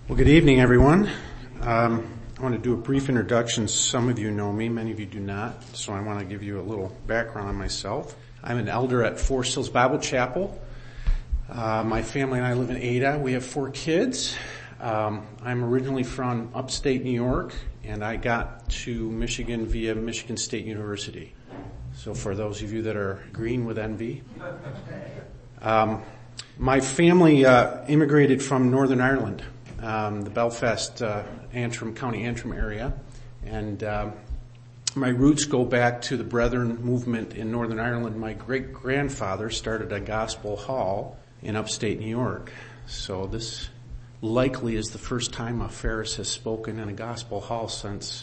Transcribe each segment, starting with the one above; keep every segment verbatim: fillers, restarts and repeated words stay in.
Well, good evening, everyone. Um, I want to do a brief introduction. Some of you know me, many of you do not, so I want to give you a little background on myself. I'm an elder at Forest Hills Bible Chapel. Uh, my family and I live in Ada. We have four kids. Um, I'm originally from upstate New York, and I got to Michigan via Michigan State University. So for those of you that are green with envy, um, my family uh, immigrated from Northern Ireland. Um, the Belfast, uh, Antrim, County Antrim area. And, um, my roots go back to the Brethren movement in Northern Ireland. My great-grandfather started a gospel hall in upstate New York. So this likely is the first time a Ferris has spoken in a gospel hall since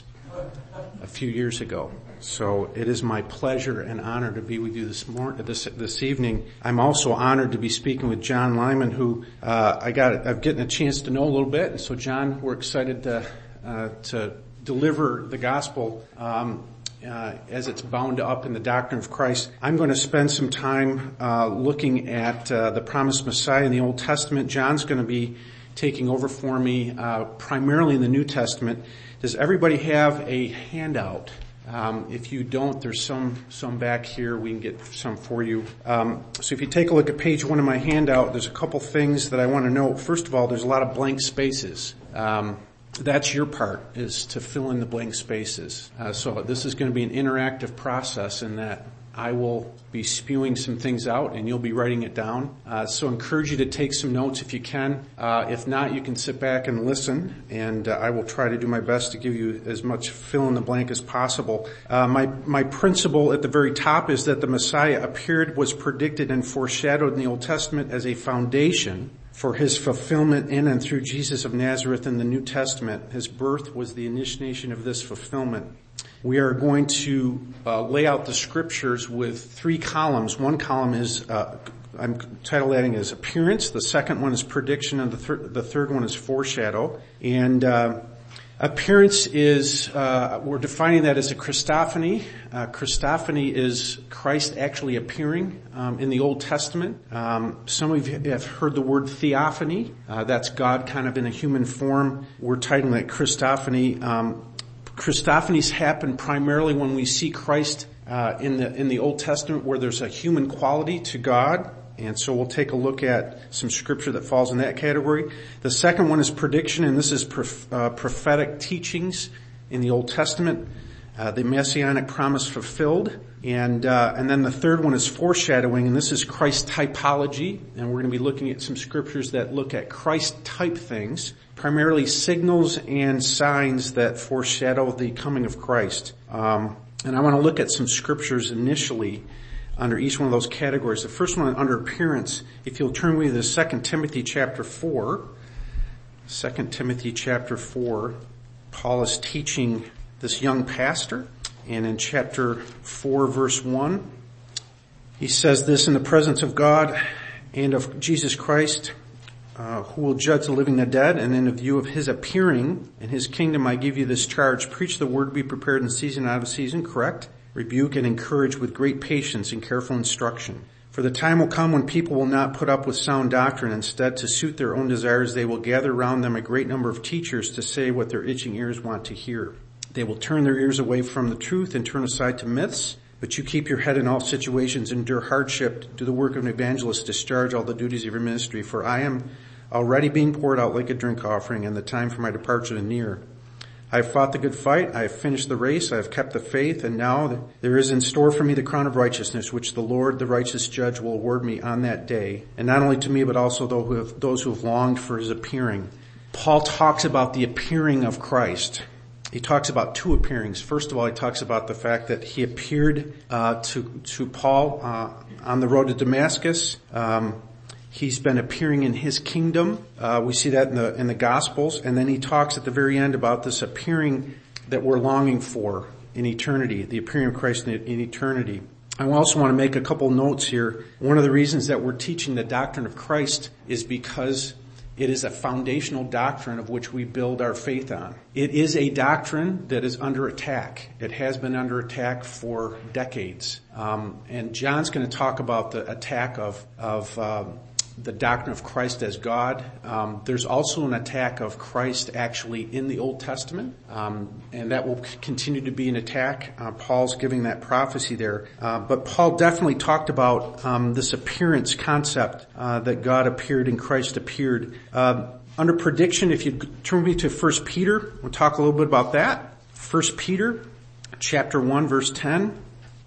a few years ago. So it is my pleasure and honor to be with you this morning, this, this evening. I'm also honored to be speaking with John Lyman, who, uh, I got, I'm getting a chance to know a little bit. And so John, we're excited to, uh, to deliver the gospel, um, uh, as it's bound up in the doctrine of Christ. I'm going to spend some time, uh, looking at, uh, the promised Messiah in the Old Testament. John's going to be taking over for me, uh, primarily in the New Testament. Does everybody have a handout? Um, if you don't, there's some, some back here. We can get some for you. Um, so if you take a look at page one of my handout, there's a couple things that I want to note. First of all, there's a lot of blank spaces. Um, that's your part, is to fill in the blank spaces. Uh, so this is going to be an interactive process in that I will be spewing some things out and you'll be writing it down. Uh, so I encourage you to take some notes if you can. Uh, if not, you can sit back and listen, and uh, I will try to do my best to give you as much fill in the blank as possible. Uh, my, my principle at the very top is that the Messiah appeared, was predicted and foreshadowed in the Old Testament as a foundation for his fulfillment in and through Jesus of Nazareth in the New Testament. His birth was the initiation of this fulfillment. We are going to uh, lay out the scriptures with three columns. One column is, uh, I'm titling as appearance. The second one is prediction, and the, thir- the third one is foreshadow. And uh, appearance is, uh, we're defining that as a Christophany. Uh, Christophany is Christ actually appearing um, in the Old Testament. Um, some of you have heard the word theophany. Uh, that's God kind of in a human form. We're titling it Christophany. Um, Christophanies happen primarily when we see Christ uh, in the in the Old Testament, where there's a human quality to God. And so we'll take a look at some scripture that falls in that category. The second one is prediction, and this is prof- uh, prophetic teachings in the Old Testament, uh, the messianic promise fulfilled. And uh, and then the third one is foreshadowing, and this is Christ typology. And we're going to be looking at some scriptures that look at Christ type things, primarily signals and signs that foreshadow the coming of Christ. Um, and I want to look at some scriptures initially under each one of those categories. The first one under appearance, if you'll turn with me to Second Timothy chapter four. Second Timothy chapter four, Paul is teaching this young pastor. And in chapter four, verse one, he says this: in the presence of God and of Jesus Christ, uh, who will judge the living and the dead, and in the view of his appearing in his kingdom, I give you this charge: preach the word, be prepared in season and out of season, correct, rebuke and encourage with great patience and careful instruction. For the time will come when people will not put up with sound doctrine. Instead, to suit their own desires, they will gather around them a great number of teachers to say what their itching ears want to hear. They will turn their ears away from the truth and turn aside to myths. But you keep your head in all situations, endure hardship, do the work of an evangelist, discharge all the duties of your ministry. For I am already being poured out like a drink offering, and the time for my departure is near. I have fought the good fight, I have finished the race, I have kept the faith, and now there is in store for me the crown of righteousness, which the Lord, the righteous judge, will award me on that day. And not only to me, but also those who have, those who have longed for his appearing. Paul talks about the appearing of Christ. He talks about two appearings. First of all, he talks about the fact that he appeared uh, to to Paul uh, on the road to Damascus. Um, he's been appearing in his kingdom. Uh, we see that in the in the Gospels. And then he talks at the very end about this appearing that we're longing for in eternity, the appearing of Christ in, in eternity. I also want to make a couple notes here. One of the reasons that we're teaching the doctrine of Christ is because it is a foundational doctrine of which we build our faith on. It is a doctrine that is under attack. It has been under attack for decades. Um, and John's going to talk about the attack of, of um, the doctrine of Christ as God. Um, there's also an attack of Christ actually in the Old Testament, um, and that will c- continue to be an attack. Uh, Paul's giving that prophecy there, uh, but Paul definitely talked about um, this appearance concept uh, that God appeared and Christ appeared. Uh, under prediction, if you turn me to First Peter, we'll talk a little bit about that. First Peter, chapter one, verse ten.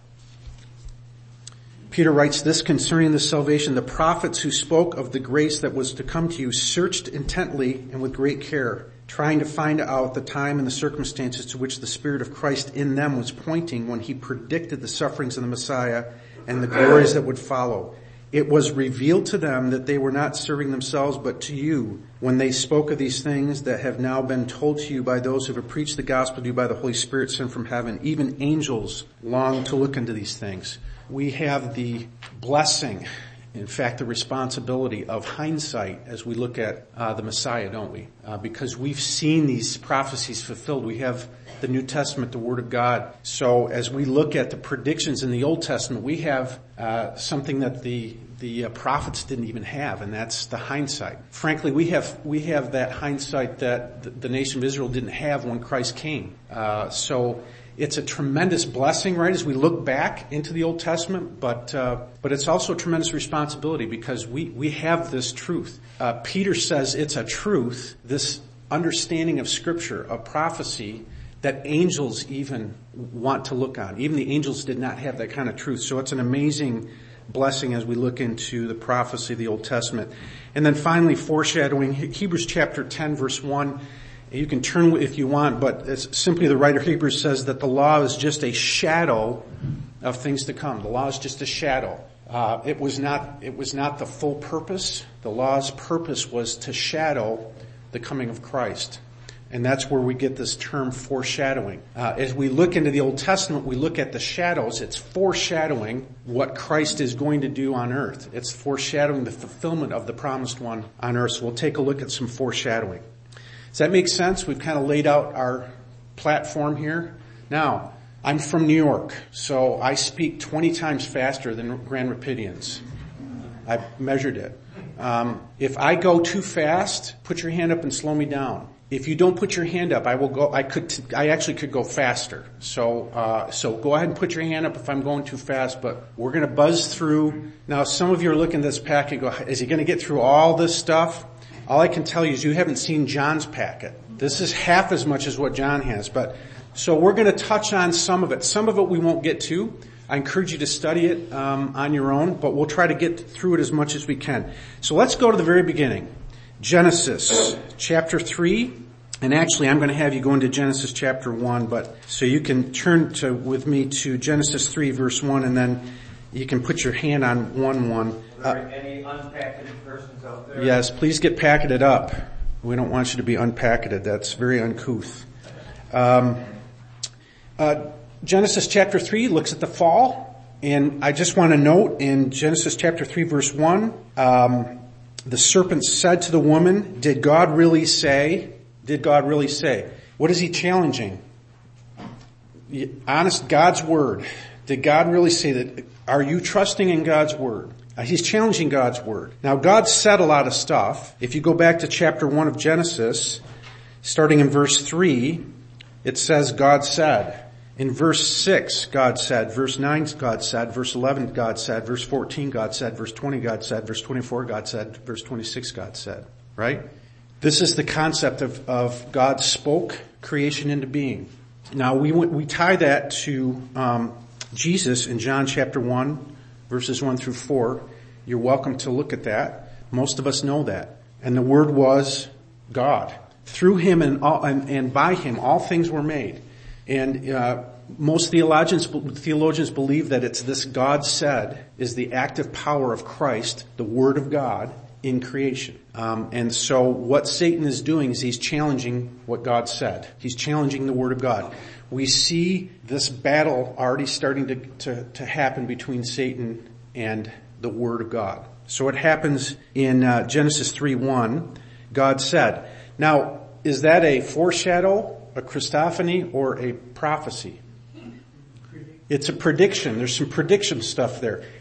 Peter writes this concerning the salvation: the prophets who spoke of the grace that was to come to you searched intently and with great care, trying to find out the time and the circumstances to which the Spirit of Christ in them was pointing when he predicted the sufferings of the Messiah and the glories that would follow. It was revealed to them that they were not serving themselves but to you when they spoke of these things that have now been told to you by those who have preached the gospel to you by the Holy Spirit sent from heaven. Even angels long to look into these things. We have the blessing, in fact, the responsibility of hindsight as we look at uh, the Messiah, don't we? Uh, because we've seen these prophecies fulfilled. We have the New Testament, the Word of God. So as we look at the predictions in the Old Testament, we have uh, something that the the uh, prophets didn't even have, and that's the hindsight. Frankly, we have we have that hindsight that the, the nation of Israel didn't have when Christ came. Uh, so. It's a tremendous blessing, right, as we look back into the Old Testament, but uh, but it's also a tremendous responsibility because we, we have this truth. Uh, Peter says it's a truth, this understanding of Scripture, of prophecy, that angels even want to look on. Even the angels did not have that kind of truth. So it's an amazing blessing as we look into the prophecy of the Old Testament. And then finally, foreshadowing, Hebrews chapter ten, verse one. You can turn if you want, but it's simply the writer of Hebrews says that the law is just a shadow of things to come. The law is just a shadow. Uh, it was not, it was not the full purpose. The law's purpose was to shadow the coming of Christ. And that's where we get this term foreshadowing. Uh, as we look into the Old Testament, we look at the shadows. It's foreshadowing what Christ is going to do on earth. It's foreshadowing the fulfillment of the promised one on earth. So we'll take a look at some foreshadowing. Does that make sense? We've kind of laid out our platform here. Now, I'm from New York, so I speak twenty times faster than Grand Rapidians. I've measured it. Um, if I go too fast, put your hand up and slow me down. If you don't put your hand up, I will go, I could, I actually could go faster. So, uh, so go ahead and put your hand up if I'm going too fast, but we're gonna buzz through. Now, some of you are looking at this packet and go, is he gonna get through all this stuff? All I can tell you is you haven't seen John's packet. This is half as much as what John has, but so we're going to touch on some of it. Some of it we won't get to. I encourage you to study it um, on your own, but we'll try to get through it as much as we can. So let's go to the very beginning. Genesis chapter three, and actually I'm going to have you go into Genesis chapter one, but so you can turn to with me to Genesis three verse one, and then you can put your hand on one one. Are there any unpacketed persons out there? Yes, please get packeted up. We don't want you to be unpacketed. That's very uncouth. Um, uh, Genesis chapter three looks at the fall, and I just want to note in Genesis chapter three verse one, um, the serpent said to the woman, did God really say? Did God really say? What is he challenging? Honest God's word. Did God really say that? Are you trusting in God's word? He's challenging God's word. Now, God said a lot of stuff. If you go back to chapter one of Genesis, starting in verse three, it says God said. In verse six, God said. Verse nine, God said. Verse eleven, God said. Verse fourteen, God said. Verse twenty, God said. Verse twenty-four, God said. Verse twenty-six, God said. Right? This is the concept of, of God spoke creation into being. Now, we we tie that to um, Jesus in John chapter one, verses one through four. You're welcome to look at that. Most of us know that. And the Word was God. Through Him and, all, and, and by Him, all things were made. And uh, most theologians, theologians believe that it's this God said is the active power of Christ, the Word of God, in creation. Um, and so what Satan is doing is he's challenging what God said. He's challenging the Word of God. We see this battle already starting to, to, to happen between Satan and the Word of God. So it happens in uh, Genesis three one. God said. Now, is that a foreshadow, a Christophany, or a prophecy? It's a prediction. There's some prediction stuff there.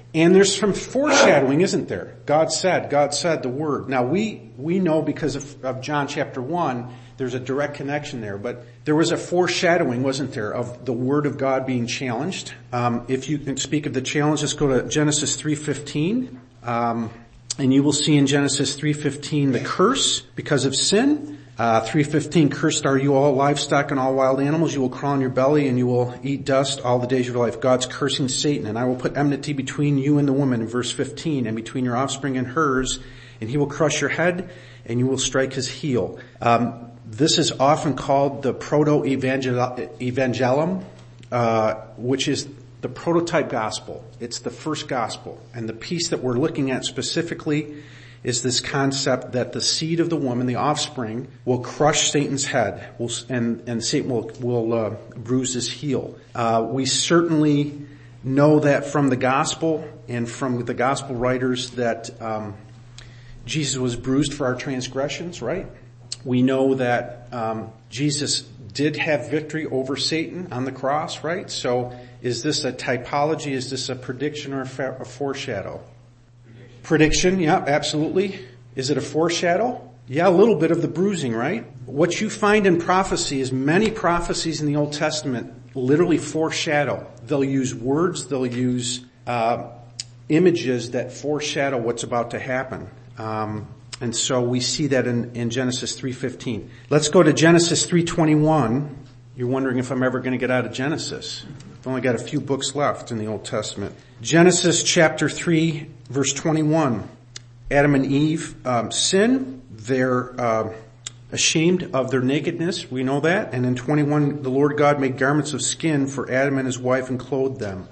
And there's some foreshadowing, isn't there? God said, God said the word. Now we, we know because of, of John chapter one, there's a direct connection there, but there was a foreshadowing, wasn't there, of the word of God being challenged. Um, if you can speak of the challenge, let's go to Genesis three fifteen. Um, and you will see in Genesis three fifteen the curse because of sin. Uh, three fifteen, cursed are you all livestock and all wild animals. You will crawl on your belly and you will eat dust all the days of your life. God's cursing Satan. And I will put enmity between you and the woman in verse fifteen, and between your offspring and hers, and he will crush your head and you will strike his heel. Um, this is often called the proto-evangelium, uh, which is the prototype gospel. It's the first gospel. And the piece that we're looking at specifically is this concept that the seed of the woman, the offspring, will crush Satan's head, will, and, and Satan will, will uh, bruise his heel. Uh, we certainly know that from the gospel and from the gospel writers that um, Jesus was bruised for our transgressions, right? We know that um, Jesus did have victory over Satan on the cross, right? So is this a typology? Is this a prediction or a, fa- a foreshadow? Prediction, yeah, absolutely. Is it a foreshadow? Yeah, a little bit of the bruising, right? What you find in prophecy is many prophecies in the Old Testament literally foreshadow. They'll use words, they'll use uh images that foreshadow what's about to happen. Um and so we see that in, in Genesis three fifteen. Let's go to Genesis three twenty-one. You're wondering if I'm ever going to get out of Genesis. I've only got a few books left in the Old Testament. Genesis chapter three, verse twenty-one. Adam and Eve um, sin. They're uh, ashamed of their nakedness. We know that. And in twenty-one, the Lord God made garments of skin for Adam and his wife and clothed them.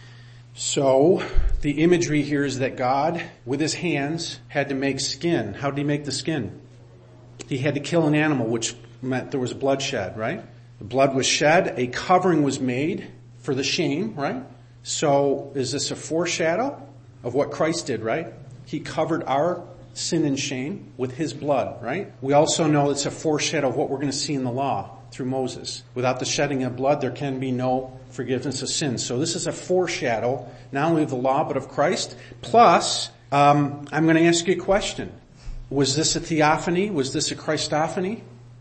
So the imagery here is that God, with his hands, had to make skin. How did he make the skin? He had to kill an animal, which meant there was bloodshed, right? The blood was shed. A covering was made for the shame, right? So is this a foreshadow of what Christ did, right? He covered our sin and shame with his blood, right? We also know it's a foreshadow of what we're going to see in the law through Moses. Without the shedding of blood, there can be no forgiveness of sins. So this is a foreshadow, not only of the law, but of Christ. Plus, um, I'm going to ask you a question. Was this a theophany? Was this a Christophany?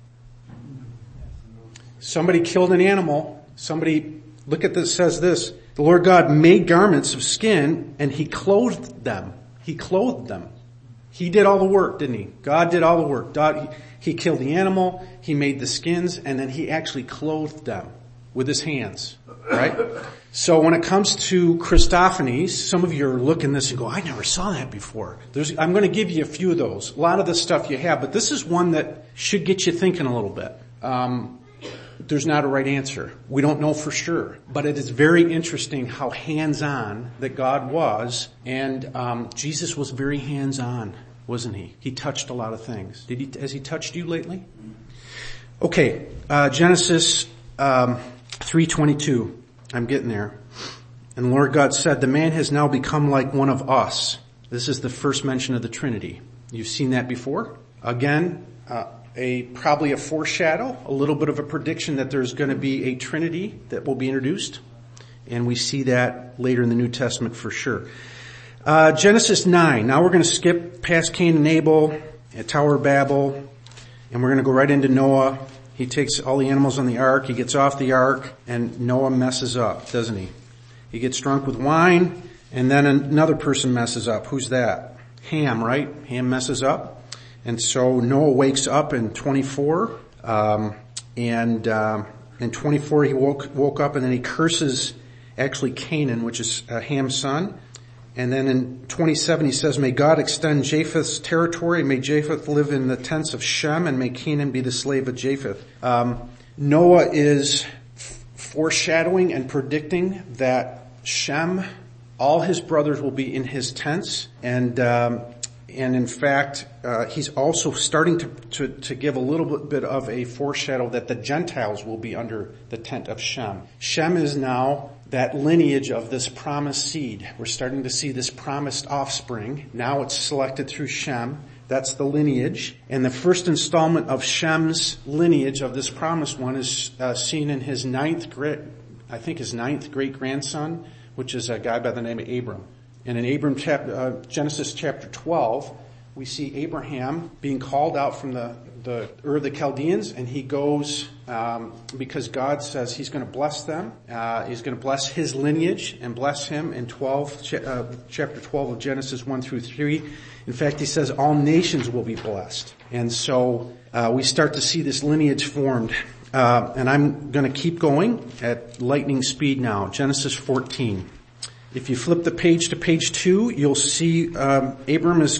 Somebody killed an animal. Somebody, look at this, says this. The Lord God made garments of skin and he clothed them. He clothed them. He did all the work, didn't he? God did all the work. God, he, he killed the animal, he made the skins, and then he actually clothed them with his hands, right? So when it comes to Christophanies, some of you are looking at this and go, I never saw that before. There's, I'm going to give you a few of those. A lot of the stuff you have, but this is one that should get you thinking a little bit. Um, There's not a right answer. We don't know for sure. But it is very interesting how hands-on that God was. And um Jesus was very hands-on, wasn't he? He touched a lot of things. Did he? Has he touched you lately? Okay, uh Genesis um three twenty-two. I'm getting there. And the Lord God said, the man has now become like one of us. This is the first mention of the Trinity. You've seen that before. Again, uh A, probably a foreshadow, a little bit of a prediction that there's going to be a Trinity that will be introduced. And we see that later in the New Testament for sure. Uh, Genesis nine. Now we're going to skip past Cain and Abel, at Tower of Babel, and we're going to go right into Noah. He takes all the animals on the ark, he gets off the ark, and Noah messes up, doesn't he? He gets drunk with wine, and then another person messes up. Who's that? Ham, right? Ham messes up. And so Noah wakes up in twenty-four, um, and um, in twenty-four he woke woke up, and then he curses actually Canaan, which is uh, Ham's son. And then in twenty-seven he says, "May God extend Japheth's territory, may Japheth live in the tents of Shem, and may Canaan be the slave of Japheth." Um, Noah is f- foreshadowing and predicting that Shem, all his brothers will be in his tents, and um, And in fact, uh, he's also starting to, to, to give a little bit of a foreshadow that the Gentiles will be under the tent of Shem. Shem is now that lineage of this promised seed. We're starting to see this promised offspring. Now it's selected through Shem. That's the lineage. And the first installment of Shem's lineage of this promised one is uh, seen in his ninth great, I think his ninth great grandson, which is a guy by the name of Abram. And in Abram chapter, uh, Genesis chapter twelve, we see Abraham being called out from the, the Ur of the Chaldeans, and he goes, um, because God says he's going to bless them. Uh, he's going to bless his lineage and bless him in twelve, uh, chapter twelve of Genesis one through three. In fact, he says all nations will be blessed. And so, uh, we start to see this lineage formed. Uh, and I'm going to keep going at lightning speed now. Genesis fourteen. If you flip the page to page two, you'll see, um, Abram is,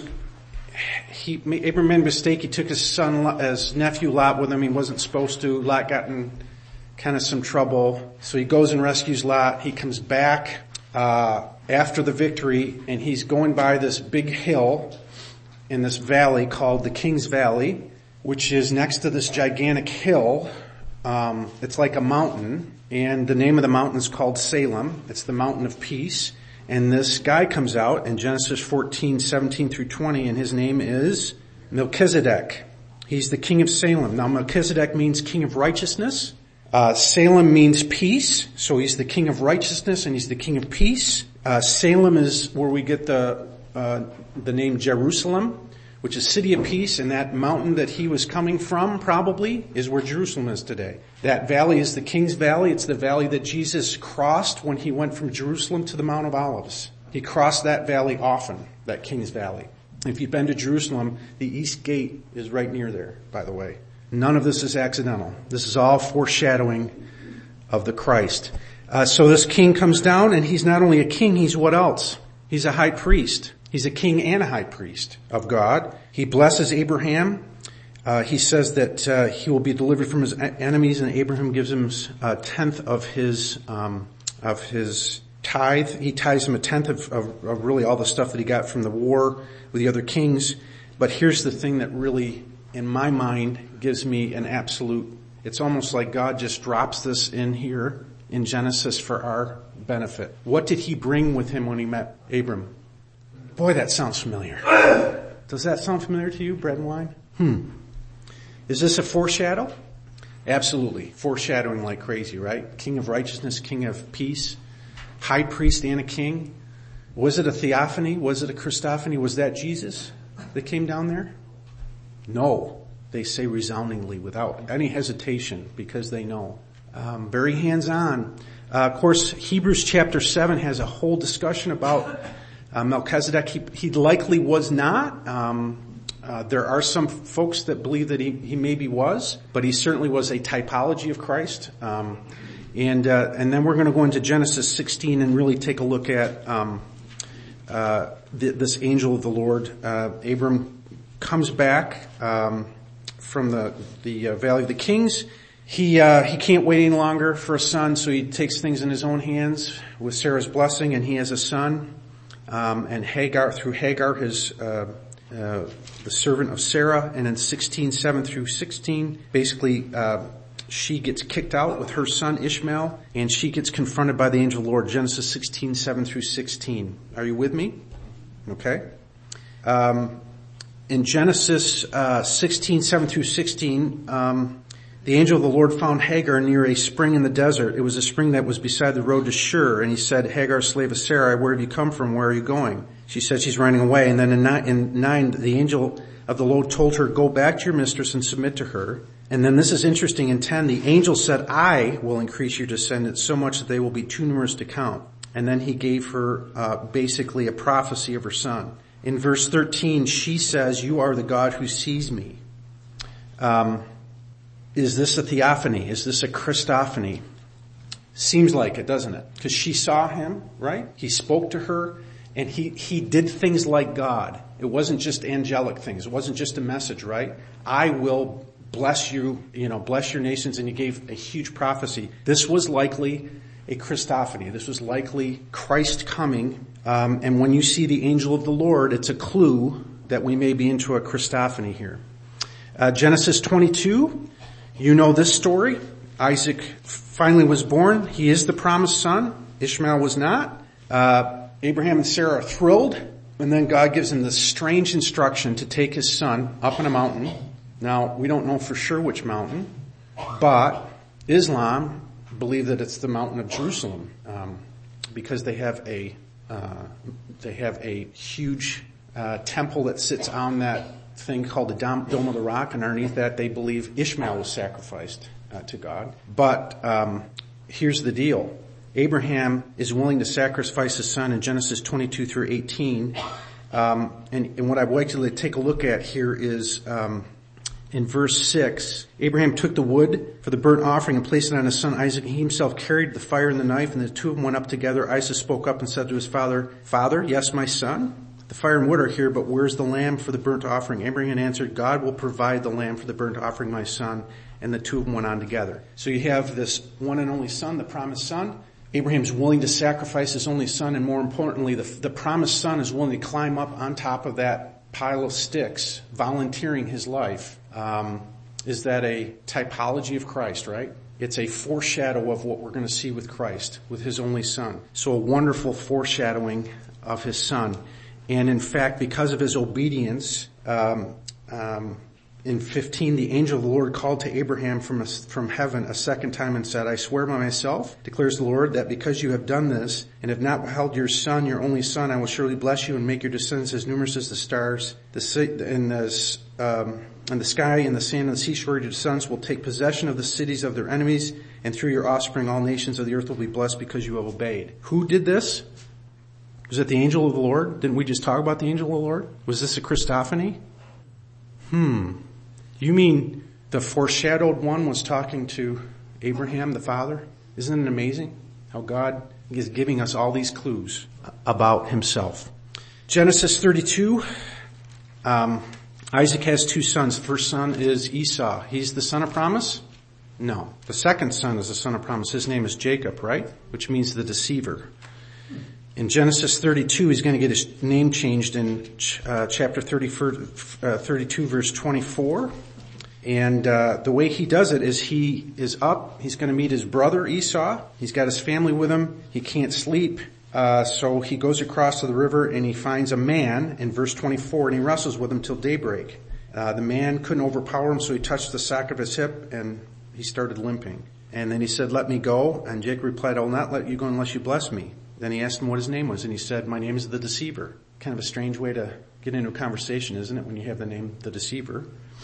he, Abram made a mistake. He took his son, his nephew Lot with him. He wasn't supposed to. Lot got in kind of some trouble. So he goes and rescues Lot. He comes back, uh, after the victory, and he's going by this big hill in this valley called the King's Valley, which is next to this gigantic hill. Um, it's like a mountain, and the name of the mountain is called Salem. It's the mountain of peace. And this guy comes out in Genesis fourteen, seventeen through twenty, and his name is Melchizedek. He's the king of Salem. Now Melchizedek means king of righteousness. Uh, Salem means peace, so he's the king of righteousness and he's the king of peace. Uh, Salem is where we get the, uh, the name Jerusalem, which is city of peace, and that mountain that he was coming from probably is where Jerusalem is today. That valley is the King's Valley. It's the valley that Jesus crossed when he went from Jerusalem to the Mount of Olives. He crossed that valley often, that King's Valley. If you've been to Jerusalem, the East Gate is right near there, by the way. None of this is accidental. This is all foreshadowing of the Christ. Uh, so this king comes down, and he's not only a king, he's what else? He's a high priest. He's a king and a high priest of God. He blesses Abraham. Uh, he says that uh, he will be delivered from his enemies, and Abraham gives him a tenth of his um, of his tithe. He tithes him a tenth of, of, of really all the stuff that he got from the war with the other kings. But here's the thing that really, in my mind, gives me an absolute, it's almost like God just drops this in here in Genesis for our benefit. What did he bring with him when he met Abram? Boy, that sounds familiar. Does that sound familiar to you, bread and wine? Hmm. Is this a foreshadow? Absolutely. Foreshadowing like crazy, right? King of righteousness, king of peace, high priest and a king. Was it a theophany? Was it a Christophany? Was that Jesus that came down there? No. They say resoundingly without any hesitation because they know. Um, very hands-on. Uh, of course, Hebrews chapter seven has a whole discussion about uh, Melchizedek. He, he likely was not. Um, uh, there are some folks that believe that he, he maybe was, but he certainly was a typology of Christ. Um, and uh, and then we're going to go into Genesis sixteen and really take a look at um, uh, th- this angel of the Lord. Uh, Abram comes back um, from the the uh, Valley of the Kings. He uh, he can't wait any longer for a son, so he takes things in his own hands with Sarah's blessing, and he has a son. Um, and Hagar, through Hagar, his uh, uh, the servant of Sarah, and in sixteen, seven through sixteen, basically uh, she gets kicked out with her son Ishmael, and she gets confronted by the angel of the Lord. Genesis sixteen, seven through sixteen. Are you with me? Okay. Um, in Genesis uh, sixteen, seven through sixteen. Um, The angel of the Lord found Hagar near a spring in the desert. It was a spring that was beside the road to Shur. And he said, Hagar, slave of Sarai, where have you come from? Where are you going? She said she's running away. And then in nine, in nine, the angel of the Lord told her, go back to your mistress and submit to her. And then this is interesting. In ten, the angel said, I will increase your descendants so much that they will be too numerous to count. And then he gave her uh, basically a prophecy of her son. In verse thirteen, she says, you are the God who sees me. Um... Is this a theophany? Is this a Christophany? Seems like it, doesn't it? Because she saw him, right? He spoke to her, and he, he did things like God. It wasn't just angelic things. It wasn't just a message, right? I will bless you, you know, bless your nations, and he gave a huge prophecy. This was likely a Christophany. This was likely Christ coming. Um, and when you see the angel of the Lord, it's a clue that we may be into a Christophany here. Uh, Genesis twenty-two. You know this story. Isaac finally was born. He is the promised son. Ishmael was not. Uh, Abraham and Sarah are thrilled. And then God gives him this strange instruction to take his son up on a mountain. Now, we don't know for sure which mountain, but Islam believe that it's the mountain of Jerusalem, um, because they have a uh, they have a huge uh, temple that sits on that thing called the Dome, Dome of the Rock, and underneath that they believe Ishmael was sacrificed uh, to God. But um, here's the deal. Abraham is willing to sacrifice his son in Genesis twenty-two through eighteen. Um, and, and what I'd like to take a look at here is um, in verse six. Abraham took the wood for the burnt offering and placed it on his son Isaac. He himself carried the fire and the knife, and the two of them went up together. Isaac spoke up and said to his father, "Father, yes, my son. The fire and wood are here, but where's the lamb for the burnt offering?" Abraham answered, "God will provide the lamb for the burnt offering, my son." And the two of them went on together. So you have this one and only son, the promised son. Abraham's willing to sacrifice his only son, and more importantly, the, the promised son is willing to climb up on top of that pile of sticks, volunteering his life. Um, is that a typology of Christ, right? It's a foreshadow of what we're going to see with Christ, with his only son. So a wonderful foreshadowing of his son. And in fact, because of his obedience, um, um, in fifteen, the angel of the Lord called to Abraham from a, from heaven a second time and said, "I swear by myself, declares the Lord, that because you have done this and have not withheld your son, your only son, I will surely bless you and make your descendants as numerous as the stars, the in the um, and the sky and the sand and the seashore. Your sons will take possession of the cities of their enemies, and through your offspring all nations of the earth will be blessed because you have obeyed." Who did this? Was it the angel of the Lord? Didn't we just talk about the angel of the Lord? Was this a Christophany? Hmm. You mean the foreshadowed one was talking to Abraham, the father? Isn't it amazing how God is giving us all these clues about himself? Genesis thirty-two, um, Isaac has two sons. The first son is Esau. He's the son of promise? No. The second son is the son of promise. His name is Jacob, right? Which means the deceiver. In Genesis thirty-two, he's going to get his name changed in uh, chapter thirty, uh, thirty-two, verse twenty-four. And uh, the way he does it is he is up. He's going to meet his brother Esau. He's got his family with him. He can't sleep. Uh, so he goes across to the river and he finds a man in verse twenty-four, and he wrestles with him till daybreak. Uh, the man couldn't overpower him, so he touched the sack of his hip and he started limping. And then he said, "Let me go." And Jacob replied, "I will not let you go unless you bless me." Then he asked him what his name was, and he said, "My name is the Deceiver." Kind of a strange way to get into a conversation, isn't it, when you have the name the Deceiver?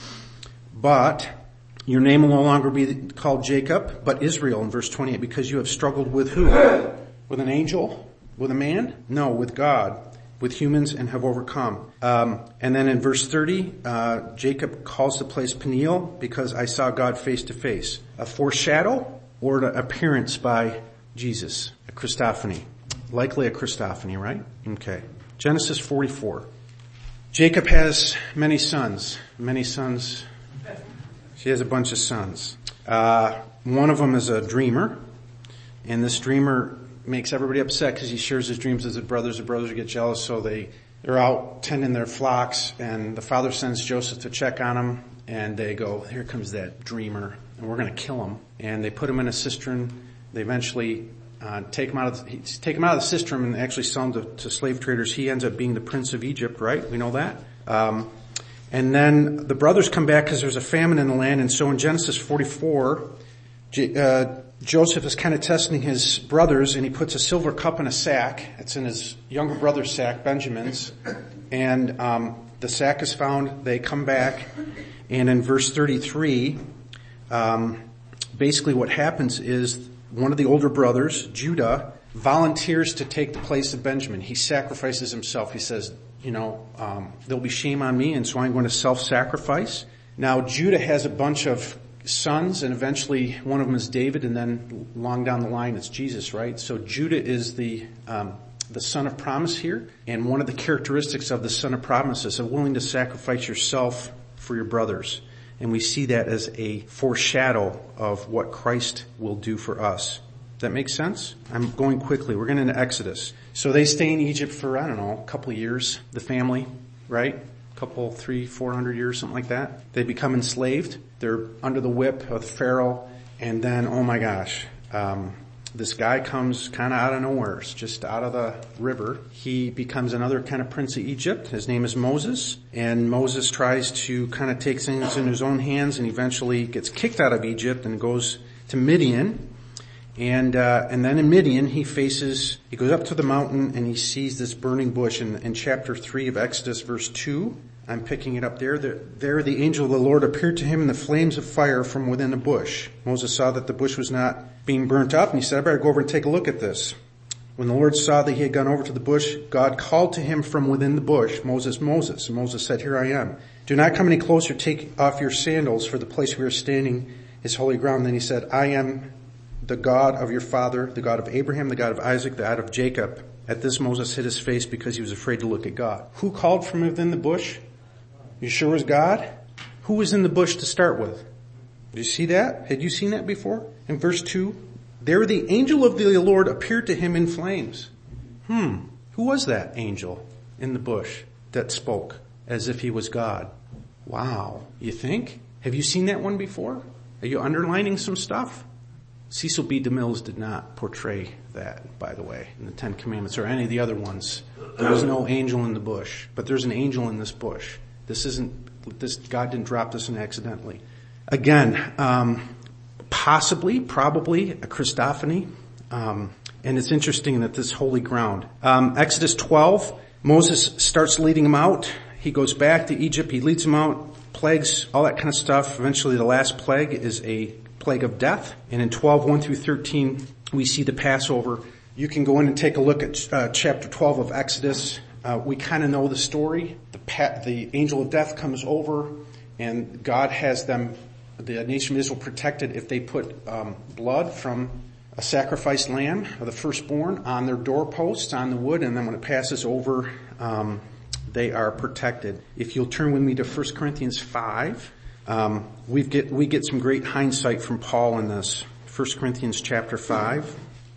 But your name will no longer be called Jacob, but Israel, in verse twenty-eight, because you have struggled with who? With an angel? With a man? No, with God, with humans, and have overcome. Um, and then in verse thirty, uh, Jacob calls the place Peniel, because I saw God face to face. A foreshadow or an appearance by Jesus, a Christophany. Likely a Christophany, right? Okay. Genesis forty-four. Jacob has many sons. Many sons. She has a bunch of sons. Uh, one of them is a dreamer. And this dreamer makes everybody upset because he shares his dreams with his brothers. The brothers get jealous, so they, they're out tending their flocks. And the father sends Joseph to check on him. And they go, "Here comes that dreamer, and we're going to kill him." And they put him in a cistern. They eventually Uh, take him out of the, take him out of the cistern and actually sell him to, to slave traders. He ends up being the prince of Egypt, right? We know that. Um, and then the brothers come back because there's a famine in the land. And so in Genesis forty-four, J- uh, Joseph is kind of testing his brothers, and he puts a silver cup in a sack. It's in his younger brother's sack, Benjamin's. And um, the sack is found. They come back, and in verse thirty-three, um, basically what happens is one of the older brothers, Judah, volunteers to take the place of Benjamin. He sacrifices himself. He says, you know, um, there'll be shame on me, and so I'm going to self-sacrifice. Now, Judah has a bunch of sons, and eventually one of them is David, and then long down the line it's Jesus, right? So Judah is the um, the son of promise here, and one of the characteristics of the son of promise is a willing to sacrifice yourself for your brothers. And we see that as a foreshadow of what Christ will do for us. Does that make sense? I'm going quickly. We're going into Exodus. So they stay in Egypt for, I don't know, a couple of years, the family, right? A couple, three, four hundred years, something like that. They become enslaved. They're under the whip of Pharaoh. And then, oh my gosh, um, this guy comes kind of out of nowhere, just out of the river. He becomes another kind of prince of Egypt. His name is Moses. And Moses tries to kind of take things in his own hands and eventually gets kicked out of Egypt and goes to Midian. And, uh, and then in Midian, he faces, he goes up to the mountain and he sees this burning bush in, in chapter three of Exodus verse two. I'm picking it up there. there. There the angel of the Lord appeared to him in the flames of fire from within a bush. Moses saw that the bush was not being burnt up and he said, I better go over and take a look at this. When the Lord saw that he had gone over to the bush, God called to him from within the bush, Moses, Moses. And Moses said, here I am. Do not come any closer, take off your sandals, for the place we are standing is holy ground. Then he said, I am the God of your father, the God of Abraham, the God of Isaac, the God of Jacob. At this Moses hid his face because he was afraid to look at God. Who called from within the bush? You sure it was God? Who was in the bush to start with? Did you see that? Had you seen that before? In verse two, there the angel of the Lord appeared to him in flames. Hmm. Who was that angel in the bush that spoke as if he was God? Wow. You think? Have you seen that one before? Are you underlining some stuff? Cecil B. DeMille did not portray that, by the way, in the Ten Commandments or any of the other ones. There was no angel in the bush, but there's an angel in this bush. This isn't, this, God didn't drop this in accidentally. Again, um, possibly, probably a Christophany. Um, and it's interesting that this holy ground. Um, Exodus twelve, Moses starts leading them out. He goes back to Egypt. He leads them out, plagues, all that kind of stuff. Eventually the last plague is a plague of death. And in twelve, one through thirteen, we see the Passover. You can go in and take a look at uh, chapter twelve of Exodus. Uh, we kind of know the story. The, pa- the angel of death comes over and God has them, the nation of Israel, protected if they put um, blood from a sacrificed lamb or the firstborn on their doorposts, on the wood, and then when it passes over, um, they are protected. If you'll turn with me to First Corinthians five, um, we get we get some great hindsight from Paul in this. First Corinthians chapter five.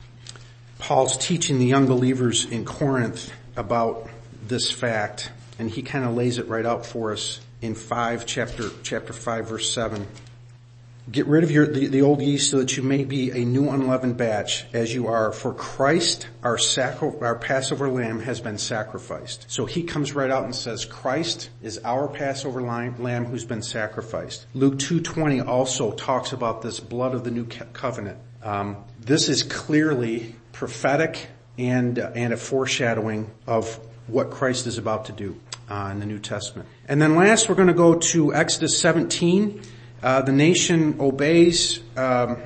Paul's teaching the young believers in Corinth about this fact, and he kind of lays it right out for us in five, chapter chapter five, verse seven. Get rid of your the, the old yeast so that you may be a new unleavened batch as you are. For Christ, our sacri- our Passover lamb, has been sacrificed. So he comes right out and says, Christ is our Passover lamb who's been sacrificed. Luke two twenty also talks about this blood of the new covenant. Um, this is clearly prophetic and uh, and a foreshadowing of what Christ is about to do uh, in the New Testament. And then last, we're going to go to Exodus seventeen. Uh, the nation obeys um,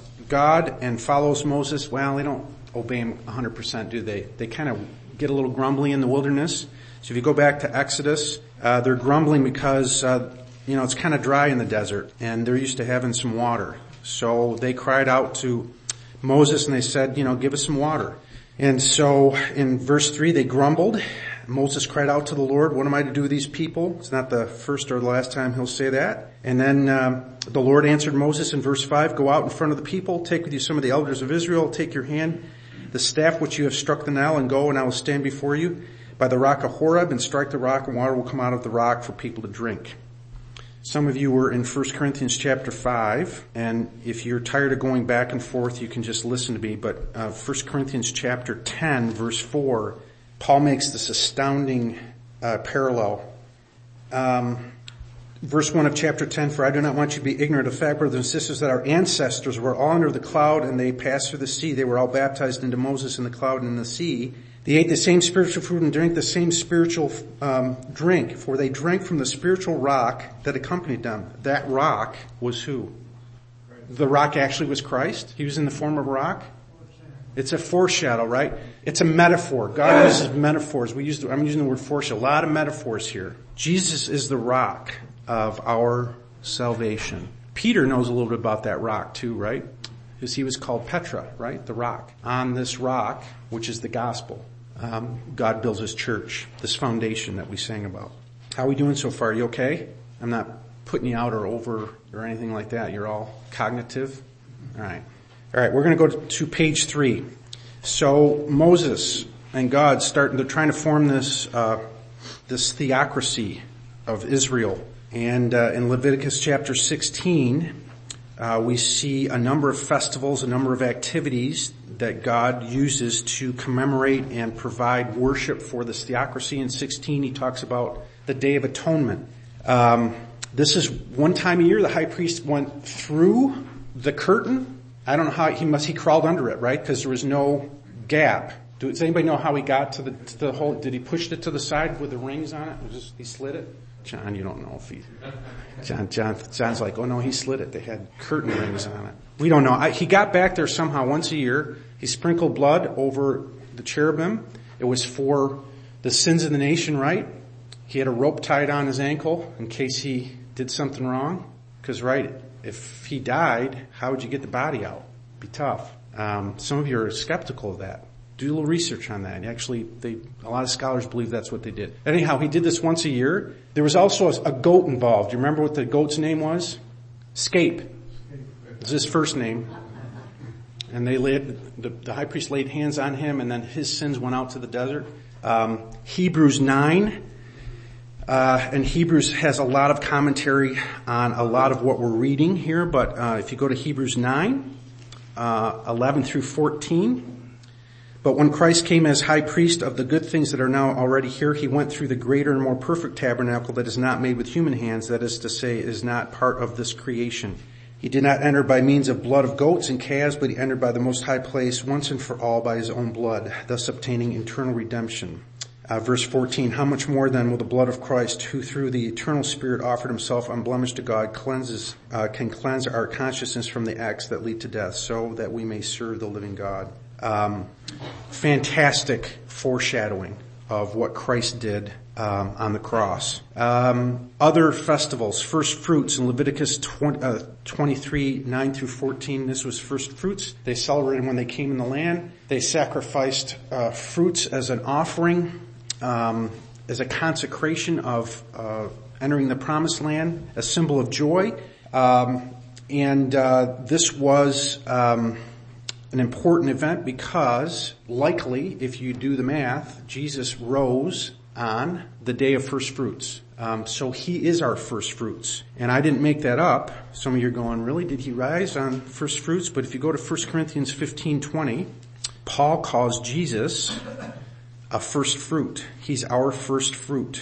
God and follows Moses. Well, they don't obey him one hundred percent, do they? They kind of get a little grumbly in the wilderness. So if you go back to Exodus, uh, they're grumbling because, uh, you know, it's kind of dry in the desert and they're used to having some water. So they cried out to Moses and they said, you know, give us some water. And so in verse three, they grumbled. Moses cried out to the Lord, what am I to do with these people? It's not the first or the last time he'll say that. And then um, the Lord answered Moses in verse five, go out in front of the people, take with you some of the elders of Israel, take your hand, the staff which you have struck the Nile, and go, and I will stand before you by the rock of Horeb, and strike the rock, and water will come out of the rock for people to drink. Some of you were in First Corinthians chapter five, and if you're tired of going back and forth, you can just listen to me. But uh, First Corinthians chapter ten, verse four, Paul makes this astounding uh, parallel. Um, verse one of chapter ten, for I do not want you to be ignorant of the fact, brothers and sisters, that our ancestors were all under the cloud, and they passed through the sea. They were all baptized into Moses in the cloud and in the sea. They ate the same spiritual food and drank the same spiritual um, drink, for they drank from the spiritual rock that accompanied them. That rock was who? The rock actually was Christ. He was in the form of a rock. It's a foreshadow, right? It's a metaphor. God uses metaphors. We use the, I'm using the word foreshadow. A lot of metaphors here. Jesus is the rock of our salvation. Peter knows a little bit about that rock too, right? Because he was called Petra, right? The rock. On this rock, which is the gospel, um, God builds his church, this foundation that we sang about. How are we doing so far? Are you okay? I'm not putting you out or over or anything like that. You're all cognitive? All right. All right, we're going to go to page three. So Moses and God start, they're trying to form this, uh, this theocracy of Israel. And, uh, in Leviticus chapter sixteen, uh, we see a number of festivals, a number of activities that God uses to commemorate and provide worship for this theocracy. In sixteen, he talks about the Day of Atonement. Um, this is one time a year the high priest went through the curtain I don't know how, he must, he crawled under it, right? Because there was no gap. Does anybody know how he got to the, to the hole? Did he push it to the side with the rings on it? Or just, he slid it? John, you don't know if he, John, John, John's like, oh no, he slid it. They had curtain rings on it. We don't know. I, he got back there somehow once a year. He sprinkled blood over the cherubim. It was for the sins of the nation, right? He had a rope tied on his ankle in case he did something wrong. Because, right, if he died, how would you get the body out? It'd be tough. Um, some of you are skeptical of that. Do a little research on that. Actually, they, a lot of scholars believe that's what they did. Anyhow, he did this once a year. There was also a, a goat involved. Do you remember what the goat's name was? Scape. It was his first name. And they laid, the, the high priest laid hands on him, and then his sins went out to the desert. Um, Hebrews nine. Uh, and Hebrews has a lot of commentary on a lot of what we're reading here, but uh, if you go to Hebrews nine, uh, eleven through fourteen, but when Christ came as high priest of the good things that are now already here, he went through the greater and more perfect tabernacle that is not made with human hands, that is to say, is not part of this creation. He did not enter by means of blood of goats and calves, but he entered by the most high place once and for all by his own blood, thus obtaining eternal redemption. Uh, verse fourteen, how much more then will the blood of Christ, who through the eternal Spirit offered himself unblemished to God, cleanses, uh, can cleanse our consciousness from the acts that lead to death, so that we may serve the living God. Um, fantastic foreshadowing of what Christ did um, on the cross. Um, other festivals, first fruits in Leviticus twenty, uh, twenty-three, nine through fourteen. This was first fruits. They celebrated when they came in the land. They sacrificed uh, fruits as an offering, um, as a consecration of uh, entering the promised land, a symbol of joy. Um, and uh, this was um, an important event because likely, if you do the math, Jesus rose on the day of first fruits. Um, so he is our first fruits. And I didn't make that up. Some of you are going, really? Did he rise on first fruits? But if you go to First Corinthians fifteen twenty, Paul calls Jesus a first fruit. He's our first fruit.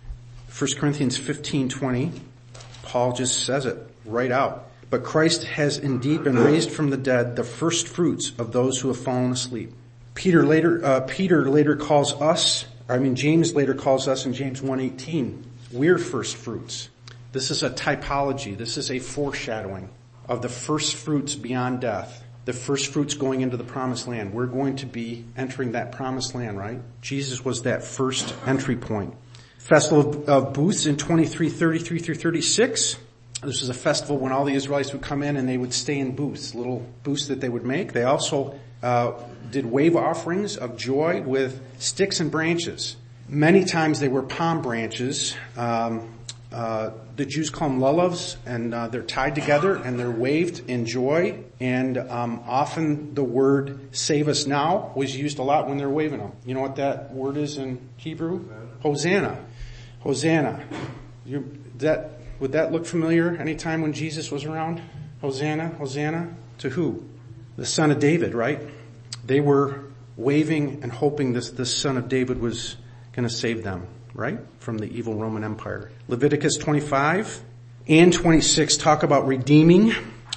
First Corinthians fifteen twenty, Paul just says it right out. But Christ has indeed been raised from the dead, the first fruits of those who have fallen asleep. Peter later, uh, Peter later calls us, I mean James later calls us in James one eighteen, we're first fruits. This is a typology. This is a foreshadowing of the first fruits beyond death. The first fruits going into the promised land. We're going to be entering that promised land, right? Jesus was that first entry point. Festival of, of Booths in twenty-three thirty-three through thirty-six. This was a festival when all the Israelites would come in and they would stay in booths, little booths that they would make. They also uh, did wave offerings of joy with sticks and branches. Many times they were palm branches. Um, uh, the Jews call them lulavs, and uh, they're tied together and they're waved in joy. And um, often the word "save us now" was used a lot when they're waving them. You know what that word is in Hebrew? Hosanna. Hosanna. You, that. Would that look familiar any time when Jesus was around? Hosanna, Hosanna. To who? The son of David, right? They were waving and hoping this, this son of David was going to save them, right? From the evil Roman Empire. Leviticus twenty-five and twenty-six talk about redeeming.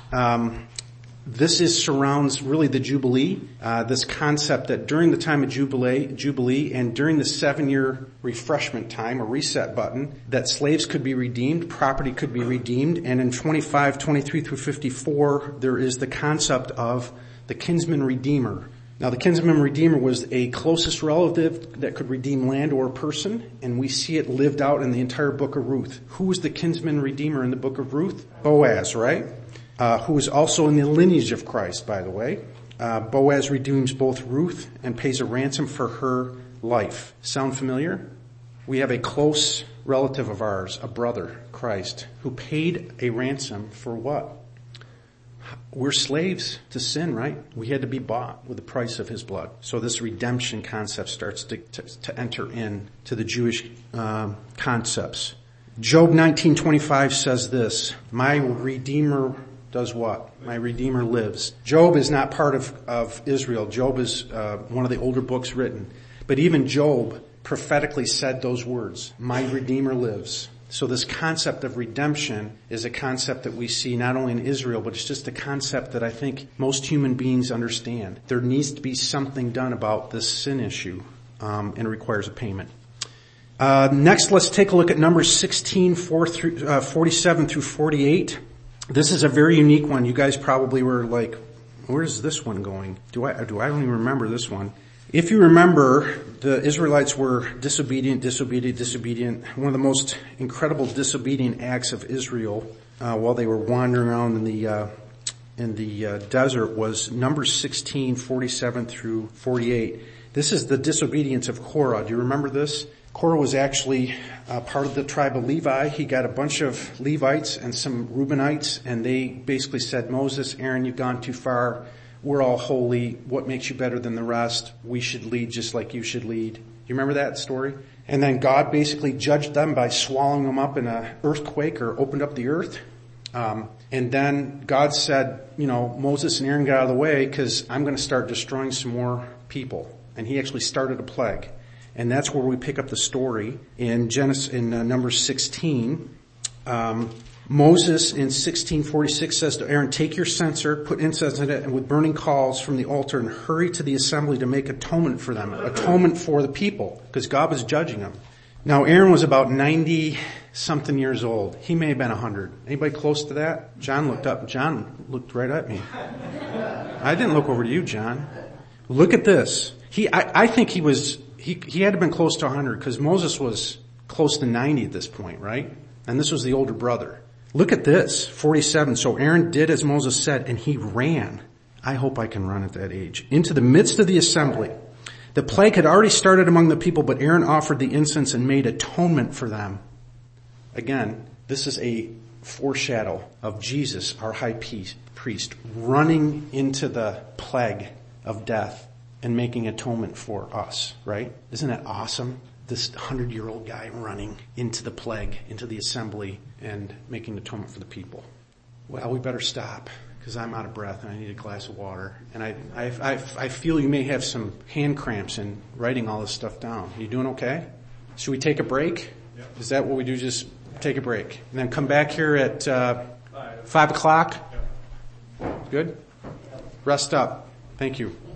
Um, this is surrounds really the Jubilee, uh, this concept that during the time of Jubilee, Jubilee and during the seven-year refreshment time, a reset button, that slaves could be redeemed, property could be redeemed, and in twenty-five, twenty-three through fifty-four, there is the concept of the kinsman redeemer. Now, the kinsman redeemer was a closest relative that could redeem land or person, and we see it lived out in the entire book of Ruth. Who was the kinsman redeemer in the book of Ruth? Boaz, right? Uh, who is also in the lineage of Christ, by the way. Uh, Boaz redeems both Ruth and pays a ransom for her life. Sound familiar? We have a close relative of ours, a brother, Christ, who paid a ransom for what? We're slaves to sin, right? We had to be bought with the price of his blood. So this redemption concept starts to, to, to enter in to the Jewish um, concepts. Job nineteen twenty-five says this, my Redeemer does what? My Redeemer lives. Job is not part of, of Israel. Job is uh, one of the older books written. But even Job prophetically said those words, my Redeemer lives. So this concept of redemption is a concept that we see not only in Israel, but it's just a concept that I think most human beings understand. There needs to be something done about this sin issue, um, and it requires a payment. Uh, next, let's take a look at Numbers sixteen, four through, uh, forty-seven through forty-eight. This is a very unique one. You guys probably were like, where's this one going? Do I, do I don't even remember this one? If you remember, the Israelites were disobedient, disobedient, disobedient. One of the most incredible disobedient acts of Israel uh, while they were wandering around in the uh, in the uh, desert was Numbers sixteen, forty-seven through forty-eight. This is the disobedience of Korah. Do you remember this? Korah was actually uh, part of the tribe of Levi. He got a bunch of Levites and some Reubenites, and they basically said, Moses, Aaron, you've gone too far. We're all holy. What makes you better than the rest? We should lead just like you should lead. You remember that story? And then God basically judged them by swallowing them up in an earthquake or opened up the earth. Um, and then God said, you know, Moses and Aaron got out of the way because I'm going to start destroying some more people. And he actually started a plague. And that's where we pick up the story in Genesis, in uh, Numbers sixteen. Um, Moses in sixteen forty-six says to Aaron, take your censer, put incense in it, and with burning coals from the altar, and hurry to the assembly to make atonement for them, atonement for the people, because God was judging them. Now Aaron was about ninety something years old. He may have been one hundred. Anybody close to that? John looked up. John looked right at me. I didn't look over to you, John. Look at this. He, I, I think he was, he, he had to have been close to one hundred, because Moses was close to ninety at this point, right? And this was the older brother. Look at this, forty-seven. So Aaron did as Moses said, and he ran. I hope I can run at that age. Into the midst of the assembly. The plague had already started among the people, but Aaron offered the incense and made atonement for them. Again, this is a foreshadow of Jesus, our high priest, running into the plague of death and making atonement for us, right? Isn't that awesome? This hundred-year-old guy running into the plague, into the assembly, and making atonement for the people. Well, we better stop, because I'm out of breath and I need a glass of water. And I, I, I, I feel you may have some hand cramps in writing all this stuff down. You doing okay? Should we take a break? Yep. Is that what we do? Just take a break. And then come back here at uh, five. five o'clock? Yep. Good? Rest up. Thank you.